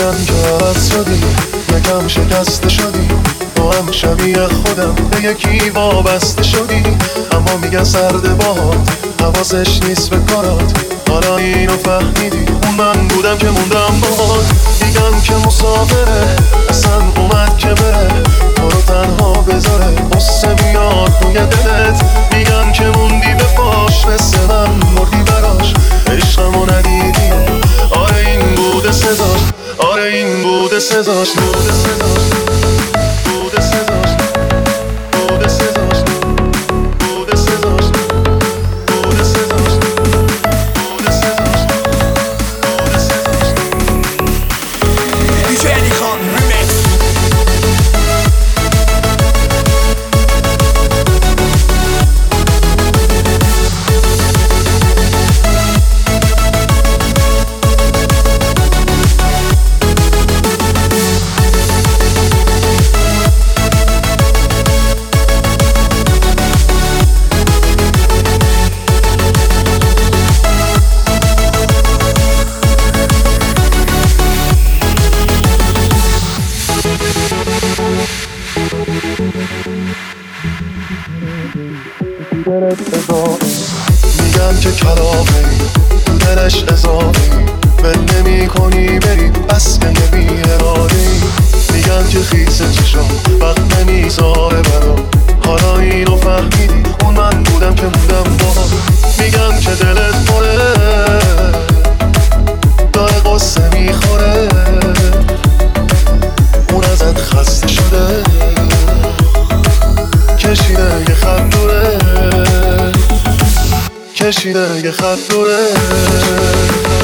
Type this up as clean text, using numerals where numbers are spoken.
میگن که عوض شدی، یکم شکسته شدی، تو هم شبیه خودم به یکی وابسته شدی. اما میگن سرد باهات، حواسش نیست به کارات، حالا اینو فهمیدی اون من بودم که موندم باهات. میگن که مسافره، اصلا اومد که بره، تو رو تنها بذاره، قصه میاد توی دلت. میگن که موندی به پاش، مثل من مردی براش، عشقمو ندیدی. آره این بوده سزاش، آره این بوده سزاش، بوده سزاش، بوده سزاش، بوده سزاش، بوده سزاش، بوده سزاش، بوده سزاش، بوده سزاش. دیجی علی خان ریمیکس. میگن که کلامه دلش اضافی، ول نمی کنی بری بس که یه بی اراده‌ای. میگن که خیس چشام وقت نمیذاره برام، حالا اینو فهمیدی اون من بودم که موندم باهات. میگن که دلت پره، داره قصه میخوره، اون ازت خسته شده، کشیده یه خط دوره، کشیده یه خط دوره.